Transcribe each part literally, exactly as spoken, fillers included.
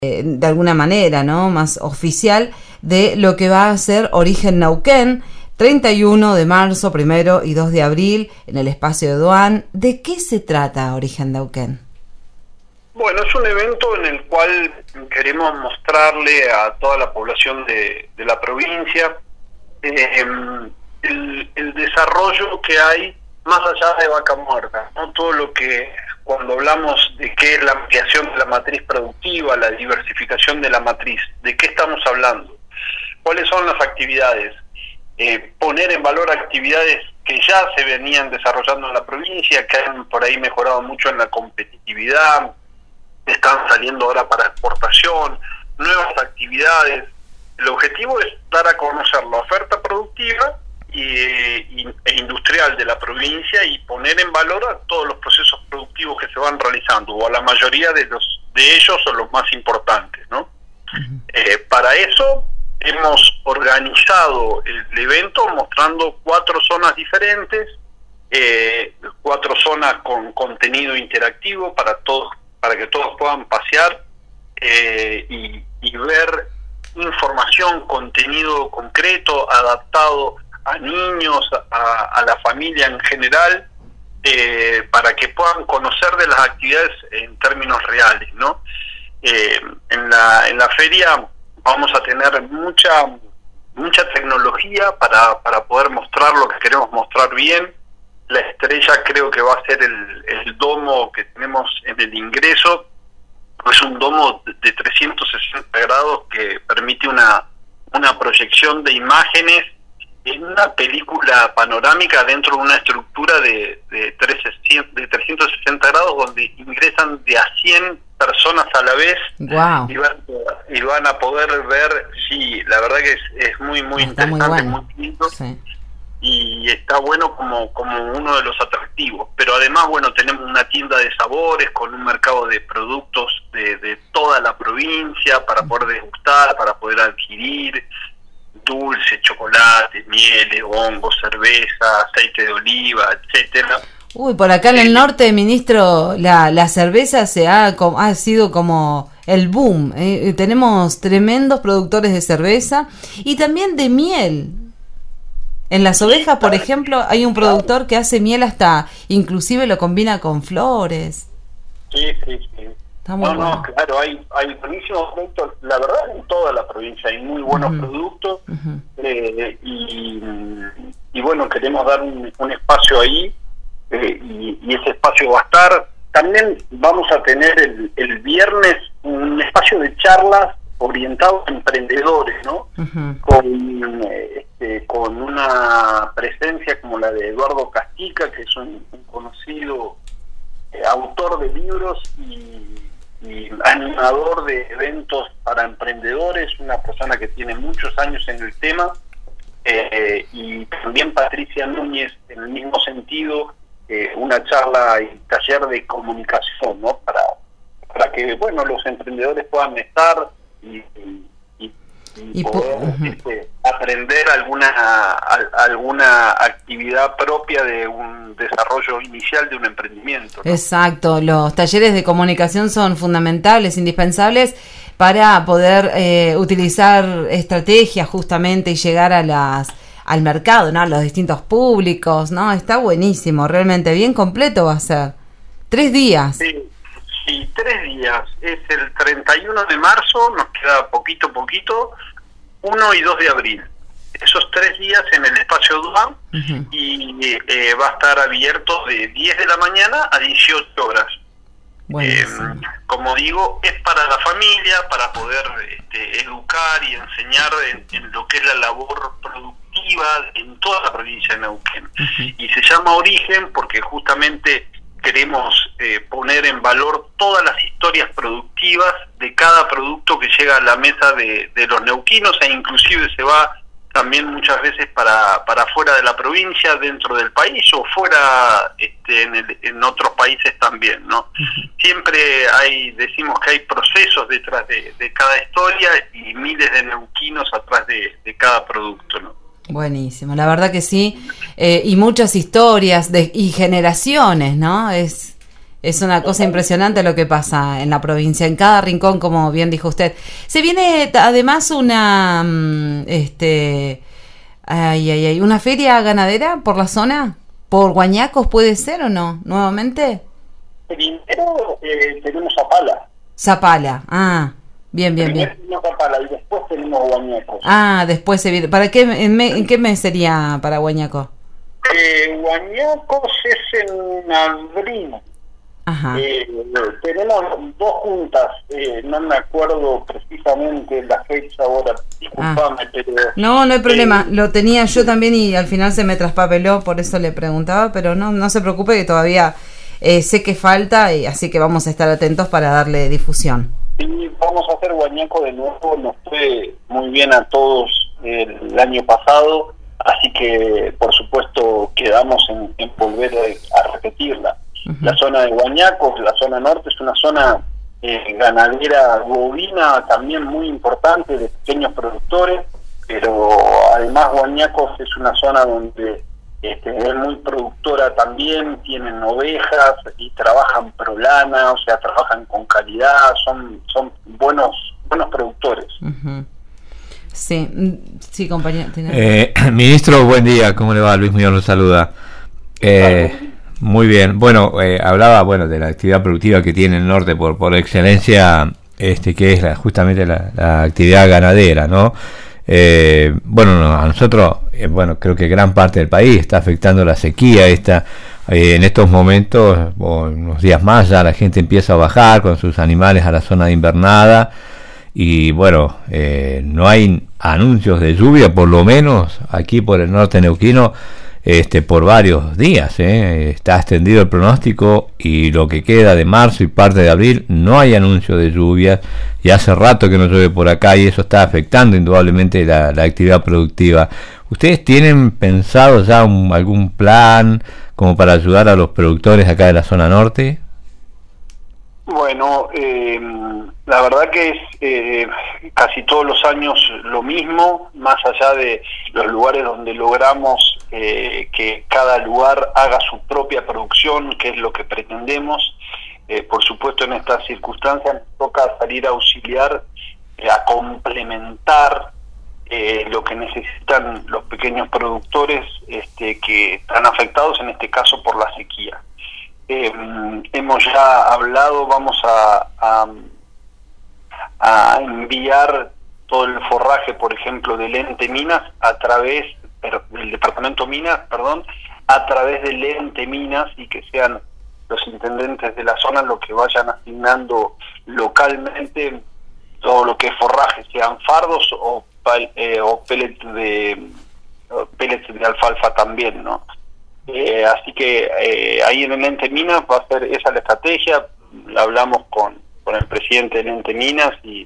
eh, de alguna manera, ¿no?, más oficial de lo que va a ser Origen Neuquén, treinta y uno de marzo, primero y dos de abril, en el espacio de Duan. ¿De qué se trata Origen Neuquén? Bueno, es un evento en el cual queremos mostrarle a toda la población de, de la provincia eh, el, el desarrollo que hay más allá de Vaca Muerta, ¿no? Todo lo que, cuando hablamos de qué es la ampliación de la matriz productiva, la diversificación de la matriz, ¿de qué estamos hablando? ¿Cuáles son las actividades? Eh, poner en valor actividades que ya se venían desarrollando en la provincia, que han por ahí mejorado mucho en la competitividad, están saliendo ahora para exportación, nuevas actividades. El objetivo es dar a conocer la oferta productiva y, y, e industrial de la provincia y poner en valor a todos los procesos productivos que se van realizando, o a la mayoría de los de ellos o los más importantes, ¿no? Uh-huh. Eh, para eso hemos organizado el evento mostrando cuatro zonas diferentes, eh, cuatro zonas con contenido interactivo para todos, para que todos puedan pasear eh, y, y ver información, contenido concreto, adaptado a niños, a, a la familia en general, eh, para que puedan conocer de las actividades en términos reales, ¿no? Eh, en la en la feria vamos a tener mucha mucha tecnología para, para poder mostrar lo que queremos mostrar bien. La estrella creo que va a ser el, el domo que tenemos en el ingreso. Es un domo de trescientos sesenta grados que permite una, una proyección de imágenes en una película panorámica dentro de una estructura de, de, trescientos sesenta grados, donde ingresan de a cien personas a la vez. Wow. y, van, y van a poder ver, sí, la verdad que es, es muy muy está interesante, muy, bueno. muy lindo. Sí. Y está bueno como, como uno de los atractivos. Pero además, bueno, tenemos una tienda de sabores con un mercado de productos de, de toda la provincia para poder degustar, para poder adquirir dulce, chocolate, miel, hongos, cerveza, aceite de oliva, etcétera. Uy, por acá en el norte, ministro, la, la cerveza se ha, ha sido como el boom. Eh, tenemos tremendos productores de cerveza y también de miel. En las ovejas, por ejemplo, hay un productor que hace miel hasta, inclusive lo combina con flores. Sí, sí, sí. Está muy no, bueno. no, claro, hay, hay buenísimos productos. La verdad, en toda la provincia hay muy buenos uh-huh. productos. Uh-huh. Eh, y, y bueno, queremos dar un, un espacio ahí. Eh, y, y ese espacio va a estar. También vamos a tener el, el viernes un espacio de charlas orientado a emprendedores, ¿no? Uh-huh. Con, este, con una presencia como la de Eduardo Castica, que es un, un conocido eh, autor de libros y, y animador de eventos para emprendedores, una persona que tiene muchos años en el tema, eh, y también Patricia Núñez, en el mismo sentido, eh, una charla y taller de comunicación, ¿no? Para, para que, bueno, los emprendedores puedan estar y, y, y, y poder uh-huh. este, aprender alguna a, alguna actividad propia de un desarrollo inicial de un emprendimiento, ¿no? Exacto, los talleres de comunicación son fundamentales, indispensables para poder eh, utilizar estrategias justamente y llegar a las al mercado, ¿no? A los distintos públicos, ¿no? Está buenísimo, realmente bien completo va a ser. Tres días. Sí. Sí, tres días. Es el treinta y uno de marzo, nos queda poquito poquito, uno y dos de abril. Esos tres días en el espacio Duan, uh-huh. y eh, va a estar abierto de diez de la mañana a dieciocho horas. Eh, como digo, es para la familia, para poder este, educar y enseñar en, en lo que es la labor productiva en toda la provincia de Neuquén. Uh-huh. Y se llama Origen porque justamente queremos eh, poner en valor todas las historias productivas de cada producto que llega a la mesa de, de los neuquinos, e inclusive se va también muchas veces para para fuera de la provincia, dentro del país o fuera este, en, el, en otros países también, ¿no? Uh-huh. Siempre hay, decimos que hay procesos detrás de, de cada historia y miles de neuquinos atrás de, de cada producto, ¿no? Buenísimo, la verdad que sí, eh, y muchas historias de, y generaciones, ¿no? Es Es una cosa impresionante lo que pasa en la provincia, en cada rincón, como bien dijo usted. Se viene además una, este, ay, ay, ay, una feria ganadera por la zona, por Guañacos, ¿puede ser o no? Nuevamente. Primero eh, tenemos Zapala. Zapala, ah, bien, bien, Primero bien. tenemos Zapala y después tenemos Guañacos. Ah, después se viene. ¿Para qué, en, me, en qué mes sería para Guañaco? Eh, Guañacos es en abril. Ajá. Eh, tenemos dos juntas, eh, no me acuerdo precisamente la fecha ahora, disculpame, ah. pero... No, no hay problema, eh, lo tenía yo también y al final se me traspapeló, por eso le preguntaba, pero no, no se preocupe que todavía eh, sé que falta, y así que vamos a estar atentos para darle difusión. Sí, vamos a hacer Guañaco de nuevo, nos fue muy bien a todos el año pasado, así que por supuesto quedamos en, en volver a, a repetirla. Uh-huh. La zona de Guañacos, la zona norte, es una zona eh, ganadera bovina también muy importante, de pequeños productores, pero además Guañacos es una zona donde este, es muy productora también, tienen ovejas y trabajan prolana, o sea, trabajan con calidad, son son buenos buenos productores. Uh-huh. Sí, sí, compañero. Eh, ministro, buen día, ¿cómo le va? Luis Muñoz lo saluda. Eh, Muy bien. Bueno, eh, hablaba bueno de la actividad productiva que tiene el norte por por excelencia, este que es la, justamente la, la actividad ganadera, ¿no? Eh, bueno, no, a nosotros, eh, bueno, creo que gran parte del país está afectando la sequía esta. Eh, en estos momentos, o unos días más, ya la gente empieza a bajar con sus animales a la zona de invernada y bueno, eh, no hay anuncios de lluvia, por lo menos aquí por el norte neuquino. Este, por varios días, ¿eh? Está extendido el pronóstico y lo que queda de marzo y parte de abril no hay anuncio de lluvias y hace rato que no llueve por acá y eso está afectando indudablemente la, la actividad productiva. ¿Ustedes tienen pensado ya un, algún plan como para ayudar a los productores acá de la zona norte? Bueno, eh, la verdad que es eh, casi todos los años lo mismo, más allá de los lugares donde logramos eh, que cada lugar haga su propia producción, que es lo que pretendemos. Eh, por supuesto, en estas circunstancias toca salir a auxiliar, eh, a complementar eh, lo que necesitan los pequeños productores este, que están afectados, en este caso por la sequía. Eh, hemos ya hablado, vamos a, a, a enviar todo el forraje, por ejemplo, del ente Minas a través del departamento Minas, perdón, a través del ente Minas y que sean los intendentes de la zona los que vayan asignando localmente todo lo que es forraje, sean fardos o, eh, o pellets de o pellets de alfalfa también, ¿no? Eh, así que eh, ahí en el ente Minas va a ser esa la estrategia. Hablamos con, con el presidente del ente Minas y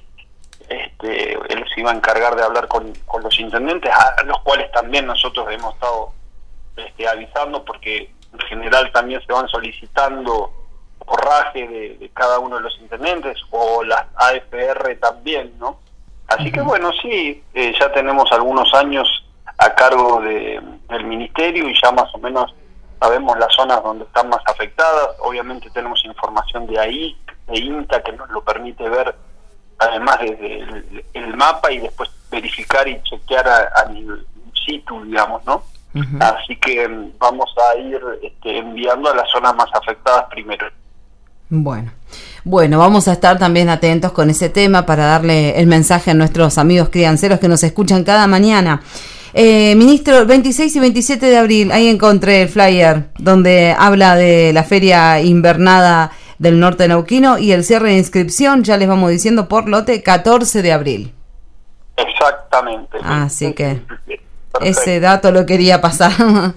este, él se iba a encargar de hablar con, con los intendentes, a los cuales también nosotros hemos estado este, avisando, porque en general también se van solicitando forraje de, de cada uno de los intendentes o las A F R también, ¿no? Así uh-huh. que bueno, sí, eh, ya tenemos algunos años a cargo de, del ministerio y ya más o menos sabemos las zonas donde están más afectadas. Obviamente tenemos información de ahí, de INTA, que nos lo permite ver además desde el, el mapa y después verificar y chequear a, a nivel situ, digamos, ¿no? Uh-huh. Así que vamos a ir este, enviando a las zonas más afectadas primero. Bueno, bueno, vamos a estar también atentos con ese tema para darle el mensaje a nuestros amigos crianceros que nos escuchan cada mañana. Eh, ministro, veintiséis y veintisiete de abril, ahí encontré el flyer donde habla de la feria invernada del norte neuquino y el cierre de inscripción, ya les vamos diciendo, por lote catorce de abril. Exactamente. Así que perfecto. Ese dato lo quería pasar.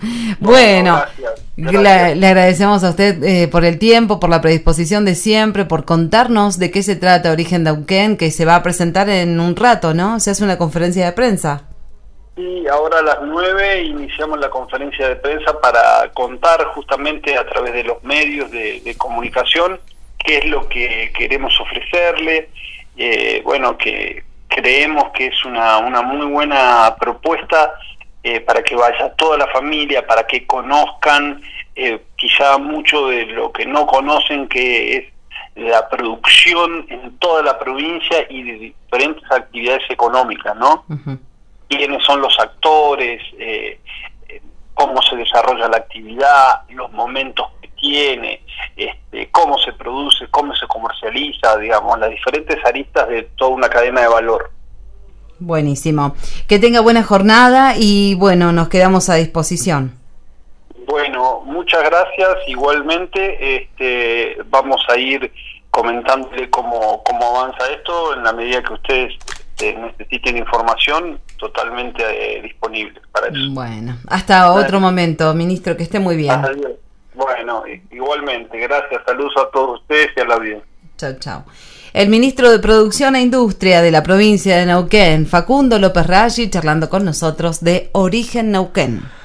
Bueno, gracias, gracias. Le, le agradecemos a usted eh, por el tiempo, por la predisposición de siempre, por contarnos de qué se trata Origen Neuquén, que se va a presentar en un rato, ¿no? Se hace una conferencia de prensa. Sí, ahora a las nueve iniciamos la conferencia de prensa para contar justamente a través de los medios de, de comunicación qué es lo que queremos ofrecerle. Eh, bueno, que creemos que es una, una muy buena propuesta eh, para que vaya toda la familia, para que conozcan eh, quizá mucho de lo que no conocen, que es la producción en toda la provincia y de diferentes actividades económicas, ¿no? Uh-huh. Quiénes son los actores, eh, cómo se desarrolla la actividad, los momentos que tiene, este, cómo se produce, cómo se comercializa, digamos, las diferentes aristas de toda una cadena de valor. Buenísimo. Que tenga buena jornada y bueno, nos quedamos a disposición. Bueno, muchas gracias. Igualmente, este, vamos a ir comentándole cómo, cómo avanza esto en la medida que ustedes eh, necesiten información, totalmente eh, disponible para eso. Bueno, hasta otro bueno. momento, ministro, que esté muy bien. Adiós. Bueno, igualmente, gracias, saludos a todos ustedes y a la audiencia. Chao, chao. El ministro de Producción e Industria de la provincia de Neuquén, Facundo López Raggi, charlando con nosotros de Origen Neuquén.